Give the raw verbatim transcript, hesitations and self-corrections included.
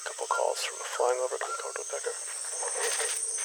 Couple calls from a flying over concord woodpecker.